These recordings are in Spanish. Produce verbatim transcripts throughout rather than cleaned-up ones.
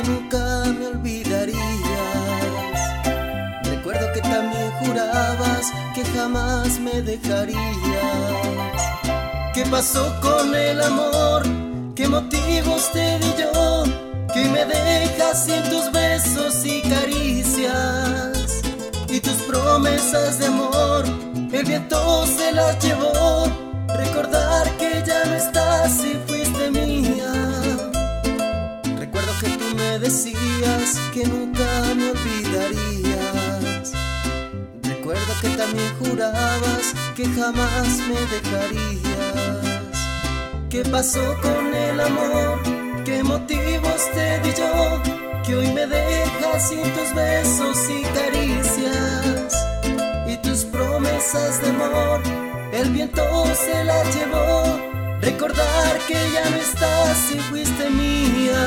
que nunca me olvidarías. Recuerdo que también jurabas que jamás me dejarías. ¿Qué pasó con el amor? ¿Qué motivos te di yo? Que me dejas sin tus besos y caricias, y tus promesas de amor el viento se las llevó. Recordar que ya no estás y fuiste mía. Recuerdo que tú me decías que nunca me olvidarías. Recuerdo que también jurabas que jamás me dejarías. ¿Qué pasó con el amor? ¿Qué motivos te di yo? Que hoy me dejas sin tus besos y caricias, y tus promesas de amor el viento se las llevó. Recordar que ya no estás y fuiste mía.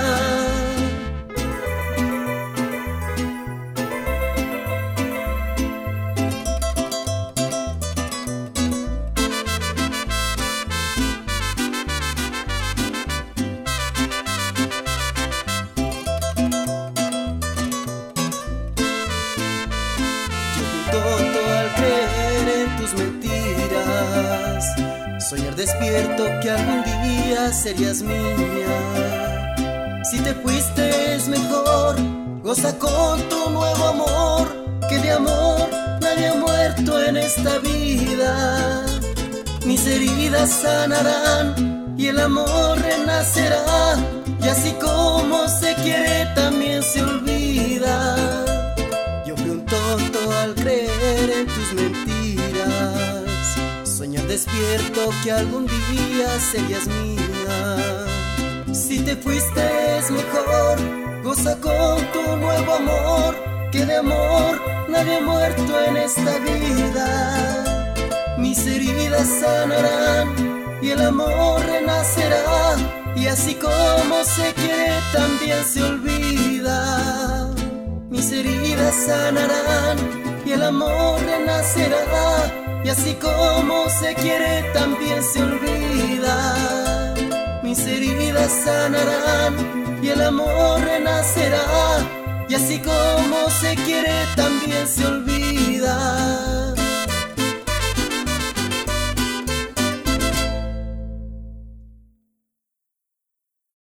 Tonto al creer en tus mentiras, soñar despierto que algún día serías mía. Si te fuiste es mejor, goza con tu nuevo amor, que de amor nadie ha muerto en esta vida. Mis heridas sanarán y el amor renacerá, y así como se quiere también se olvida. Yo fui un tonto al creer en tus mentiras, soñar despierto que algún día serías mía. Si te fuiste es mejor, goza con tu nuevo amor, que de amor nadie ha muerto en esta vida. Mis heridas sanarán y el amor renacerá, y así como se quiere también se olvida. Mis heridas sanarán y el amor renacerá, y así como se quiere también se olvida. Mis heridas sanarán y el amor renacerá, y así como se quiere también se olvida.